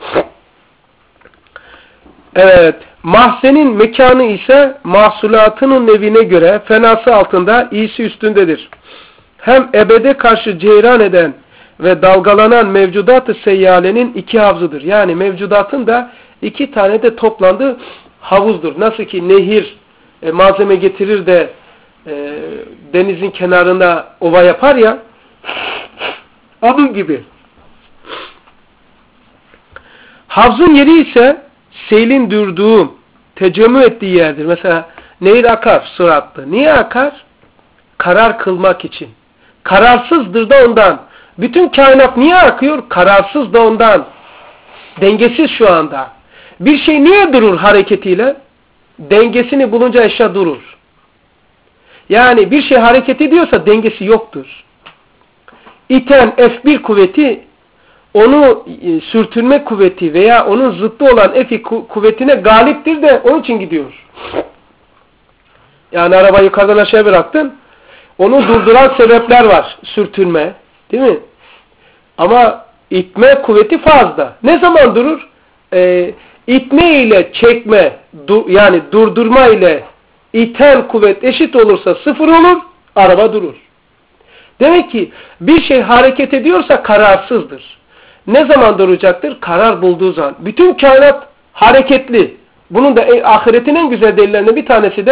Speaker 1: Evet. Mahzenin mekanı ise mahsulatının nevine göre fenası altında, iyisi üstündedir. Hem ebede karşı ceyran eden ve dalgalanan mevcudat-ı seyyalenin iki havzıdır. Yani mevcudatın da iki tane de toplandığı havuzdur. Nasıl ki nehir e, malzeme getirir de e, denizin kenarında ova yapar ya, onun gibi. Havzun yeri ise seylin durduğu, tecemmü ettiği yerdir. Mesela nehir akar süratli. Niye akar? Karar kılmak için. Kararsızdır da ondan. Bütün kainat niye akıyor? Kararsız da ondan. Dengesiz şu anda. Bir şey niye durur hareketiyle? Dengesini bulunca eşya durur. Yani bir şey hareket ediyorsa dengesi yoktur. İten F bir kuvveti onu e, sürtünme kuvveti veya onun zıttı olan F kuvvetine galiptir de onun için gidiyor. Yani arabayı yukarıdan aşağı bıraktın. Onu durduran sebepler var. Sürtünme. Değil mi? Ama itme kuvveti fazla. Ne zaman durur? Ee, itme ile çekme du, yani durdurma ile iten kuvvet eşit olursa sıfır olur. Araba durur. Demek ki bir şey hareket ediyorsa kararsızdır. Ne zaman duracaktır? Karar bulduğu zaman. Bütün kainat hareketli. Bunun da ahiretin en güzel delillerinden bir tanesi de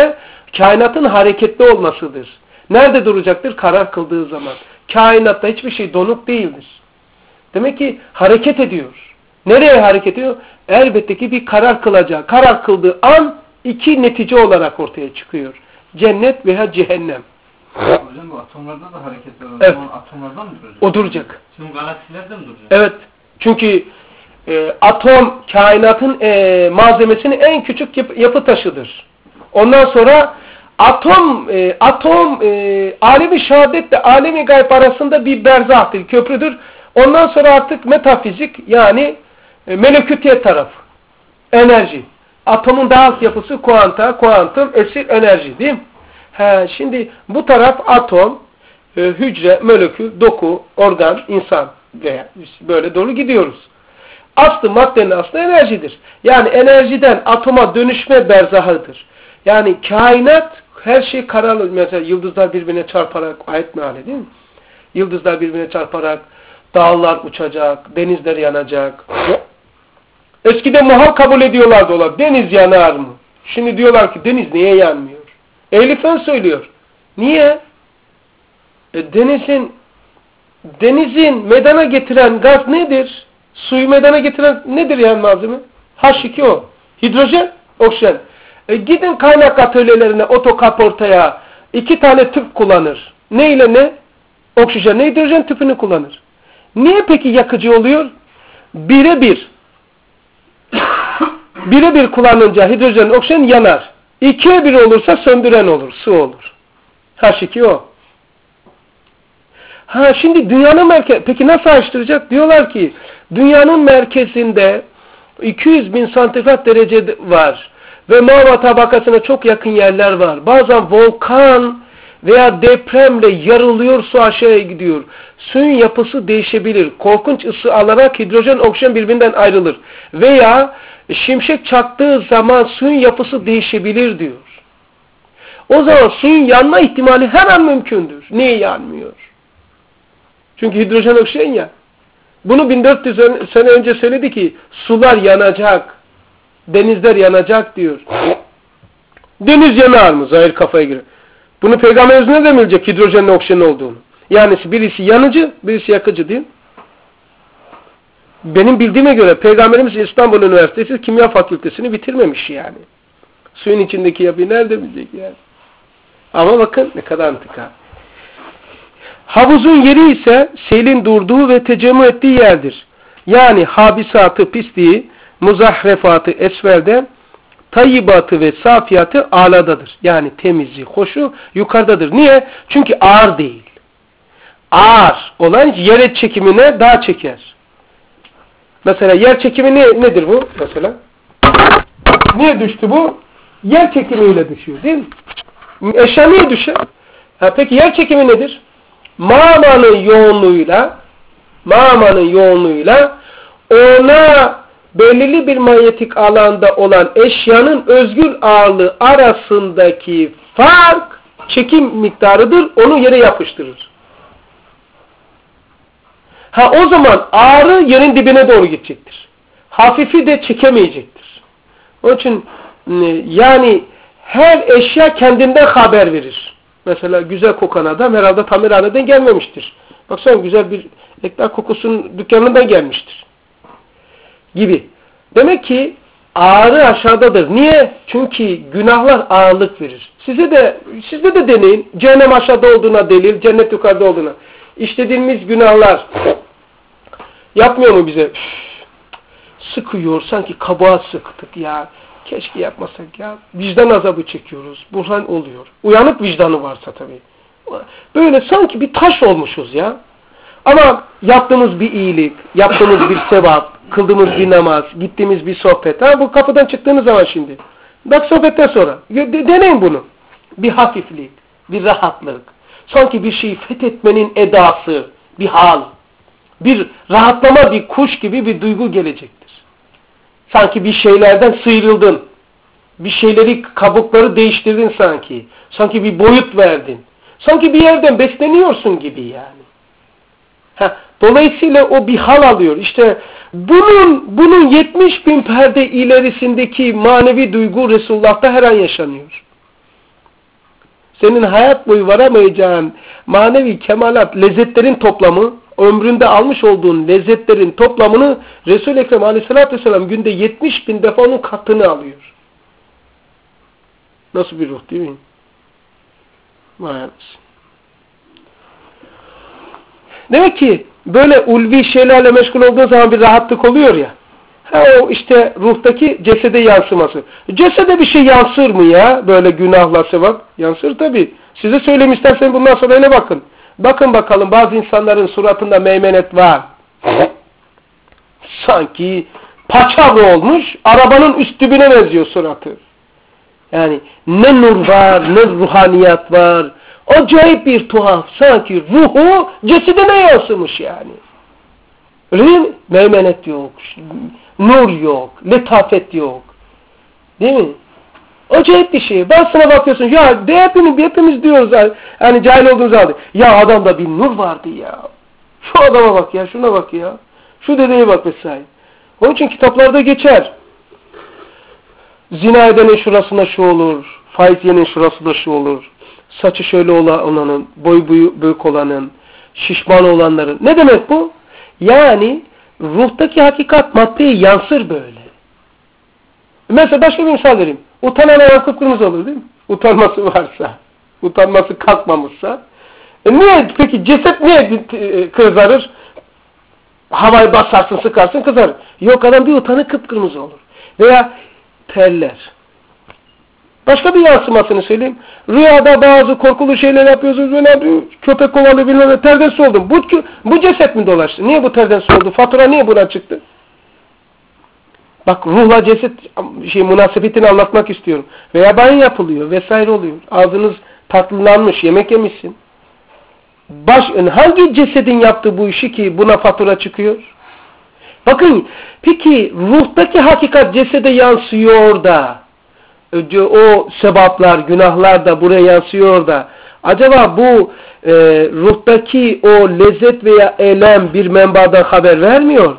Speaker 1: kainatın hareketli olmasıdır. Nerede duracaktır? Karar kıldığı zaman. Kainatta hiçbir şey donuk değildir. Demek ki hareket ediyor. Nereye hareket ediyor? Elbette ki bir karar kılacak. Karar kıldığı an iki netice olarak ortaya çıkıyor. Cennet veya cehennem.
Speaker 3: Hocam bu atomlarda da hareket var. O
Speaker 1: Evet.
Speaker 3: zaman atomlardan mı duracak?
Speaker 1: O duracak.
Speaker 2: Tüm galaksilerde mi duracak?
Speaker 1: Evet. Çünkü e, atom kainatın e, malzemesinin en küçük yap yapı taşıdır. Ondan sonra atom e, atom e, alemi şehadetle alemi gayb arasında bir berzahtır, köprüdür. Ondan sonra artık metafizik yani e, melekütiye tarafı. Enerji. Atomun daha alt yapısı kuanta, kuantum, esil enerji değil mi? He, şimdi bu taraf atom, e, hücre, molekül, doku, organ, insan veya böyle doğru gidiyoruz. Aslı maddenin aslı enerjidir. Yani enerjiden atoma dönüşme berzahıdır. Yani kainat her şey kararlı. Mesela yıldızlar birbirine çarparak ayet meali değil mi? Yıldızlar birbirine çarparak dağlar uçacak, denizler yanacak. Eskiden muhal kabul ediyorlardı ola. Deniz yanar mı? Şimdi diyorlar ki deniz niye yanmıyor? Ehli fen söylüyor. Niye? E, denizin denizin medana getiren gaz nedir? Suyu medana getiren nedir yani malzeme? H iki O. Hidrojen, oksijen. E, gidin kaynak atölyelerine, otokaportaya iki tane tüp kullanır. Ne ile ne? Oksijen, hidrojen tüpünü kullanır. Niye peki yakıcı oluyor? Bire bir. Bire bir kullanınca hidrojen, oksijen yanar. İkiye bir olursa söndüren olur, su olur. H iki O. Ha şimdi dünyanın merkezi, peki nasıl açtıracak? Diyorlar ki dünyanın merkezinde iki yüz bin santigrat derece var ve mava tabakasına çok yakın yerler var. Bazen volkan veya depremle yarılıyor, su aşağıya gidiyor. Suyun yapısı değişebilir. Korkunç ısı alarak hidrojen, oksijen birbirinden ayrılır. Veya şimşek çaktığı zaman suyun yapısı değişebilir diyor. O zaman suyun yanma ihtimali her an mümkündür. Niye yanmıyor? Çünkü hidrojen, oksijen ya. Bunu bin dört yüz sene önce söyledi ki sular yanacak, denizler yanacak diyor. Deniz yanar mı? Zahir kafaya göre. Bunu Peygamberimiz ne demilecek hidrojenle oksijen olduğunu? Yani birisi yanıcı, birisi yakıcı değil. Benim bildiğime göre Peygamberimiz İstanbul Üniversitesi Kimya Fakültesini bitirmemiş yani. Suyun içindeki yapıyı nerede bilecek yani? Ama bakın ne kadar antika. Havuzun yeri ise selin durduğu ve tecemmü ettiği yerdir. Yani habisatı, pisliği, muzahrefatı esfelde, tayyibatı ve safiyatı aladadır. Yani temizliği, hoşu yukarıdadır. Niye? Çünkü ağır değil. Ağır olan yer çekimine daha çeker. Mesela yer çekimi ne, nedir bu? Mesela niye düştü bu? Yer çekimiyle düşüyor değil mi? Eşya niye düşer? Ha, peki yer çekimi nedir? Mağmanın yoğunluğuyla mağmanın yoğunluğuyla ona belirli bir manyetik alanda olan eşyanın özgül ağırlığı arasındaki fark çekim miktarıdır. Onu yere yapıştırır. Ha o zaman ağrı yerin dibine doğru gidecektir. Hafifi de çekemeyecektir. Onun için yani her eşya kendinden haber verir. Mesela güzel kokan adam herhalde tamirhaneden gelmemiştir. Baksana güzel bir ekler kokusunun dükkanından gelmiştir. Gibi. Demek ki ağrı aşağıdadır. Niye? Çünkü günahlar ağırlık verir. Size de, sizde de deneyin. Cehennem aşağıda olduğuna delil, cennet yukarıda olduğuna. İşlediğimiz günahlar yapmıyor mu bize? Üff, sıkıyor. Sanki kabağa sıktık ya. Keşke yapmasak ya. Vicdan azabı çekiyoruz. Burhan oluyor. Uyanık vicdanı varsa tabii. Böyle sanki bir taş olmuşuz ya. Ama yaptığımız bir iyilik, yaptığımız bir sevap, kıldığımız bir namaz, gittiğimiz bir sohbet. Ha, bu kapıdan çıktığınız zaman şimdi. Bak sohbetten sonra. De deneyin bunu. Bir hafiflik, bir rahatlık. Sanki bir şeyi fethetmenin edası, bir hal. Bir rahatlama, bir kuş gibi bir duygu gelecektir. Sanki bir şeylerden sıyrıldın. Bir şeyleri, kabukları değiştirdin sanki. Sanki bir boyut verdin. Sanki bir yerden besleniyorsun gibi yani. Ha, dolayısıyla o bir hal alıyor. İşte bunun bunun yetmiş bin perde ilerisindeki manevi duygu Resulullah'ta her an yaşanıyor. senin hayat boyu varamayacağın manevi kemalat, lezzetlerin toplamı, ömründe almış olduğun lezzetlerin toplamını Resul-i Ekrem Aleyhisselatü Vesselam günde yetmiş bin defa onun katını alıyor. Nasıl bir ruh değil mi? Vay anasın. Demek ki böyle ulvi şeylerle meşgul olduğun zaman bir rahatlık oluyor ya. Ha, o işte ruhtaki cesede yansıması. Cesede bir şey yansır mı ya? Böyle günahla sevap. Yansır tabii. Size söyleyeyim istersen bundan sonra öyle bakın. Bakın bakalım bazı insanların suratında meymenet var. Sanki paçavra olmuş, arabanın üst dibine benziyor suratı. Yani ne nur var, ne ruhaniyat var. Acayip bir tuhaf. Sanki ruhu cesedine yansımış yani. Öyle değil mi? Meymenet yok, nur yok, letafet yok. Değil mi? Acayip bir şey. Bazısına bakıyorsun, ya de hepimiz, hepimiz diyoruz yani cahil olduğumuz halde. Ya adamda bir nur vardı ya. Şu adama bak ya, şuna bak ya. Şu dedeye bak vesaire. Onun için kitaplarda geçer. Zina edenin şurasında şu olur, faiz yenin şurasında şu olur. Saçı şöyle olanın, boy büyük olanın, şişman olanların. Ne demek bu? Yani ruhtaki hakikat maddeye yansır böyle. Mesela başka bir misal vereyim. Utanan adam kıpkırmızı olur değil mi? Utanması varsa, utanması kalkmamışsa. E niye peki ceset niye kızarır? Havayı basarsın, sıkarsın, kızarır. Yok, adam bir utanı kıpkırmızı olur. Veya terler. Başka bir yansımasını söyleyeyim. Rüyada bazı korkulu şeyler yapıyorsunuz. Böyle köpek kovalı bilmem ne, terden su oldum. Bu, bu ceset mi dolaştı? Niye bu terden su oldu? Fatura niye buna çıktı? Bak, ruhla ceset şey münasebetini anlatmak istiyorum. Veya banyo yapılıyor vesaire oluyor. Ağzınız tatlılanmış, yemek yemişsin. Baş, hangi cesedin yaptığı bu işi ki buna fatura çıkıyor? Bakın, peki ruhtaki hakikat cesede yansıyor da, o sebaplar, günahlar da buraya yansıyor da, acaba bu e, ruhtaki o lezzet veya elem bir menbadan haber vermiyor?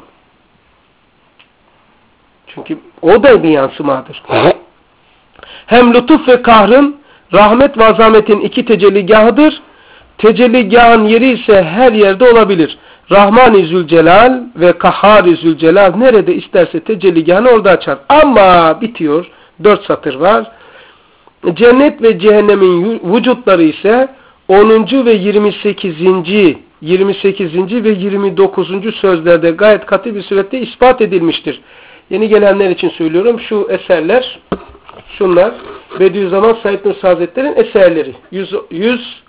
Speaker 1: Çünkü o da bir yansımadır. Hem lütuf ve kahrın, rahmet ve azametin iki tecelligahıdır. Tecelligahın yeri ise her yerde olabilir. Rahman-i Zülcelal ve Kahhar-i Zülcelal nerede isterse tecelligahını orada açar. Ama bitiyor. Dört satır var. Cennet ve cehennemin vücutları ise onuncu ve yirmi sekizinci yirmi sekizinci ve yirmi dokuzuncu sözlerde gayet katı bir surette ispat edilmiştir. Yeni gelenler için söylüyorum. Şu eserler, şunlar Bediüzzaman Said Nursi Hazretleri'nin eserleri. yüz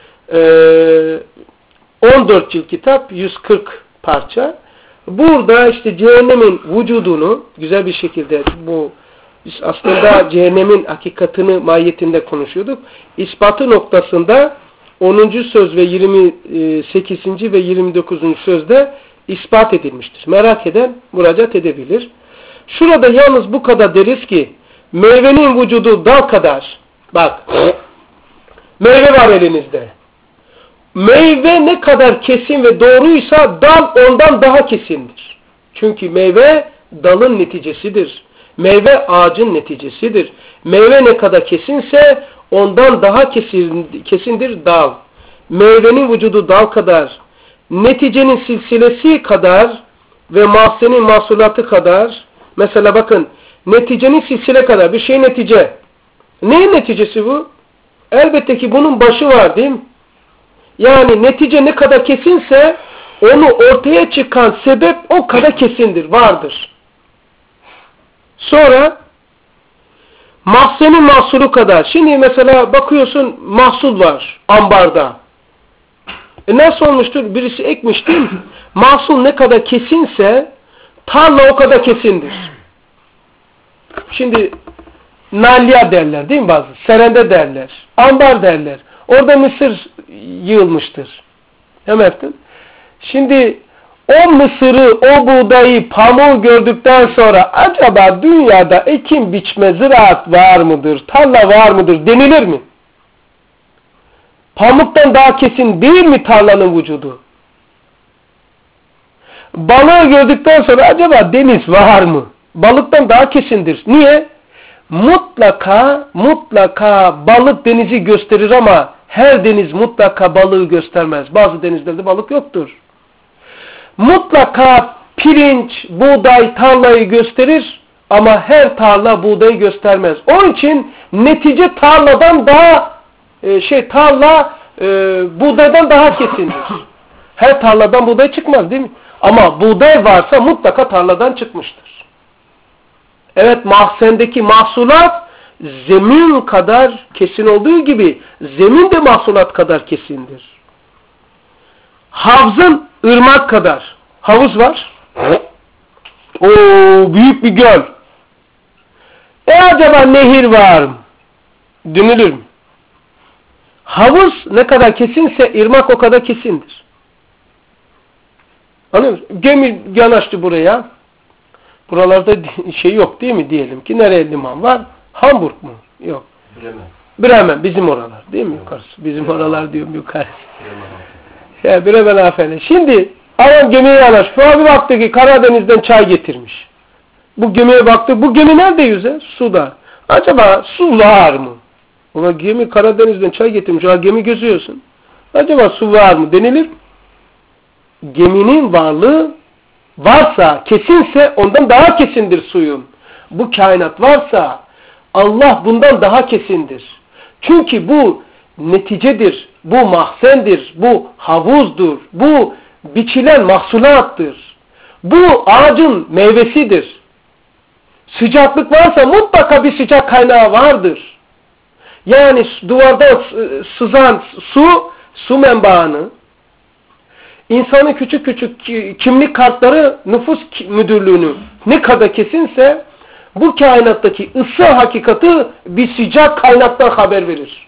Speaker 1: on dört cilt kitap, yüz kırk parça. Burada işte cehennemin vücudunu güzel bir şekilde, bu biz aslında cehennemin hakikatini mahiyetinde konuşuyorduk. İspatı noktasında onuncu söz ve yirmi sekizinci ve yirmi dokuzuncu sözde ispat edilmiştir. Merak eden müracaat edebilir. Şurada yalnız bu kadar deriz ki meyvenin vücudu dal kadar. Bak, meyve var elinizde. Meyve ne kadar kesin ve doğruysa dal ondan daha kesindir. Çünkü meyve dalın neticesidir. Meyve ağacın neticesidir. Meyve ne kadar kesinse ondan daha kesin, kesindir dal. Meyvenin vücudu dal kadar, neticenin silsilesi kadar ve mahzenin mahsulatı kadar. Mesela bakın, neticenin silsile kadar bir şey netice. Neyin neticesi bu? Elbette ki bunun başı var değil mi? Yani netice ne kadar kesinse onu ortaya çıkan sebep o kadar kesindir, vardır. Sonra mahzenin mahsulu kadar. Şimdi mesela bakıyorsun mahsul var ambarda. E nasıl olmuştur? Birisi ekmiş değil mi? Mahsul ne kadar kesinse tarla o kadar kesindir. Şimdi nalya derler değil mi bazı? Serende derler. Ambar derler. Orada mısır yığılmıştır. Hemen. Şimdi o mısırı, o buğdayı, pamuğu gördükten sonra acaba dünyada ekim biçme ziraat var mıdır, tarla var mıdır denilir mi? Pamuktan daha kesin değil mi tarlanın vücudu? Balığı gördükten sonra acaba deniz var mı? Balıktan daha kesindir. Niye? mutlaka mutlaka balık denizi gösterir ama her deniz mutlaka balığı göstermez. Bazı denizlerde balık yoktur. Mutlaka pirinç, buğday tarlayı gösterir ama her tarla buğdayı göstermez. Onun için netice tarladan daha e, şey tarla e, buğdaydan daha kesindir. Her tarladan buğday çıkmaz değil mi? Ama buğday varsa mutlaka tarladan çıkmıştır. Evet, mahzendeki mahsulat zemin kadar kesin olduğu gibi zemin de mahsulat kadar kesindir. Havzın ırmak kadar. Havuz var. O büyük bir göl. E acaba nehir var mı? Dönülür mü? Havuz ne kadar kesinse ırmak o kadar kesindir. Anlıyor musun? Gemi yanaştı buraya. Buralarda şey yok değil mi diyelim ki? Nereye liman var? Hamburg mu? Yok.
Speaker 4: Bremen.
Speaker 1: Bremen. Bizim oralar değil mi yukarısı? Bizim oralar diyorum yukarısı. Ya Bremen aferin. Şimdi adam gemiye yanaş. Sonra bir baktı ki Karadeniz'den çay getirmiş. Bu gemiye baktı. Bu gemi nerede yüzer? Suda. Acaba su var mı? Ama gemi Karadeniz'den çay getirmiş. Ha gemi gözüyorsun. Acaba su var mı? Denilir. Geminin varlığı varsa, kesinse ondan daha kesindir suyun. Bu kainat varsa Allah bundan daha kesindir. Çünkü bu neticedir, bu mahzendir, bu havuzdur, bu biçilen mahsulattır. Bu ağacın meyvesidir. Sıcaklık varsa mutlaka bir sıcak kaynağı vardır. Yani duvardan sızan su, su menbaını, İnsanın küçük küçük kimlik kartları nüfus müdürlüğünü ne kadar kesinse bu kainattaki ısı hakikati bir sıcak kaynaktan haber verir.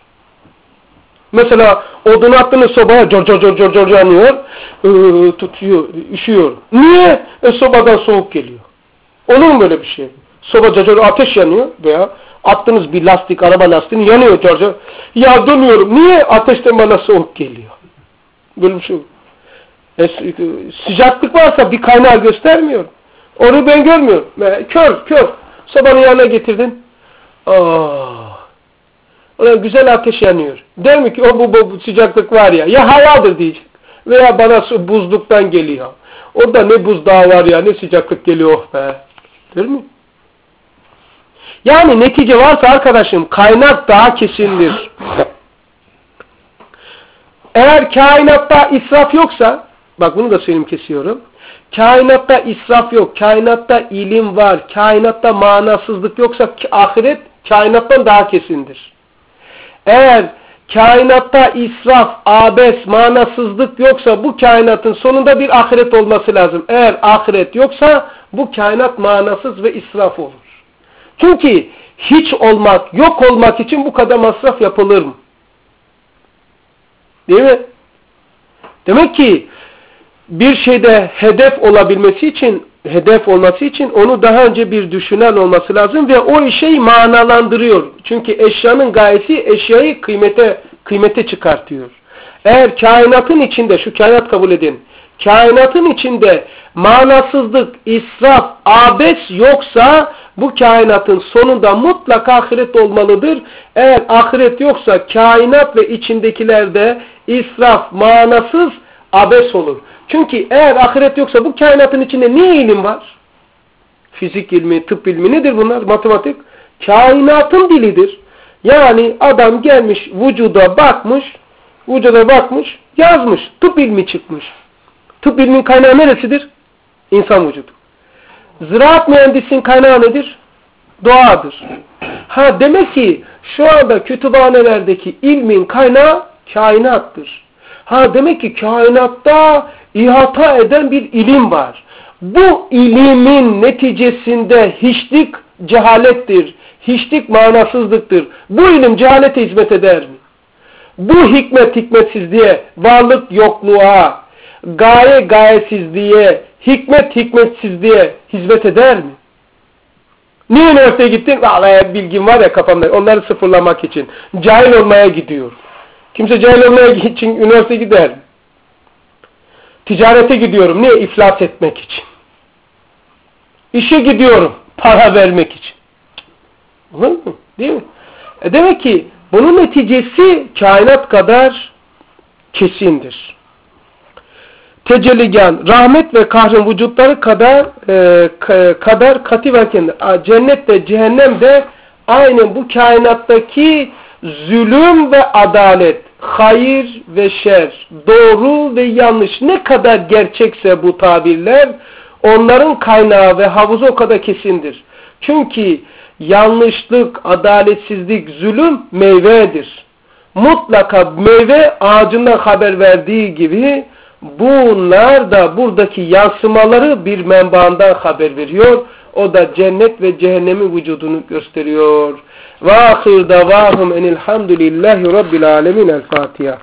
Speaker 1: Mesela odun attığınız sobaya cor cor cor cor cor yanıyor, ee, tutuyor, üşüyor. Niye? E, sobadan soğuk geliyor. Olur mu böyle bir şey? Soba cor cor ateş yanıyor veya attığınız bir lastik, araba lastiğini yanıyor cor cor. Ya dönüyorum. Niye? Ateşten bana soğuk geliyor. Böyle bir şey yok. E, sıcaklık varsa bir kaynağı göstermiyor. Onu ben görmüyorum. E, kör, kör. Sobanın yanına getirdin. Oh. Ona güzel ateş yanıyor. Der mi ki o bu, bu, bu sıcaklık var ya. Ya havadır diyecek. Veya bana su buzluktan geliyor. Orada ne buzdağı var ya, ne sıcaklık geliyor oh be. Değil mi? Yani netice varsa arkadaşım kaynak daha kesindir. Eğer kainatta israf yoksa, bak bunu da söyleyeyim kesiyorum. Kainatta israf yok, kainatta ilim var, kainatta manasızlık yoksa ahiret kainattan daha kesindir. Eğer kainatta israf, abes, manasızlık yoksa bu kainatın sonunda bir ahiret olması lazım. Eğer ahiret yoksa bu kainat manasız ve israf olur. Çünkü hiç olmak, yok olmak için bu kadar masraf yapılır mı? Değil mi? Demek ki bir şeyde hedef olabilmesi için, hedef olması için onu daha önce bir düşünen olması lazım ve o işi manalandırıyor. Çünkü eşyanın gayesi eşyayı kıymete kıymete çıkartıyor. Eğer kainatın içinde, şu kainat kabul edin, kainatın içinde manasızlık, israf, abes yoksa bu kainatın sonunda mutlaka ahiret olmalıdır. Eğer ahiret yoksa kainat ve içindekilerde israf, manasız, abes olur. Çünkü eğer ahiret yoksa bu kainatın içinde ne ilim var? Fizik ilmi, tıp ilmi nedir bunlar? Matematik. Kainatın dilidir. Yani adam gelmiş vücuda bakmış, vücuda bakmış, yazmış. Tıp ilmi çıkmış. Tıp ilmin kaynağı neresidir? İnsan vücudu. Ziraat mühendisinin kaynağı nedir? Doğadır. Ha demek ki şu anda kütüphanelerdeki ilmin kaynağı kainattır. Ha demek ki kainatta ihata eden bir ilim var. Bu ilimin neticesinde hiçlik cehalettir. Hiçlik manasızlıktır. Bu ilim cehalete hizmet eder mi? Bu hikmet hikmetsizliğe, varlık yokluğa, gaye gayesizliğe, hikmet hikmetsizliğe hizmet eder mi? Niye üniversiteye gittin? Vallahi bilgim var ya kafamda. Onları sıfırlamak için. Cahil olmaya gidiyor. Kimse cahil olmaya için üniversiteye gider mi? Ticarete gidiyorum. Niye? İflas etmek için. İşe gidiyorum. Para vermek için. Anladın mı? Değil mi? E demek ki bunun neticesi kainat kadar kesindir. Tecelligan, rahmet ve kahrın vücutları kadar e, kadar katı ve kendi. Cennet de cehennem de aynen bu kainattaki zulüm ve adalet, hayır ve şer, doğru ve yanlış ne kadar gerçekse bu tabirler, onların kaynağı ve havuzu o kadar kesindir. Çünkü yanlışlık, adaletsizlik, zulüm meyvedir. Mutlaka meyve ağacından haber verdiği gibi bunlar da buradaki yansımaları bir menbaından haber veriyor. O da cennet ve cehennemin vücudunu gösteriyor. Ve ahir davahum enilhamdülillahi rabbil alemin. El Fatiha.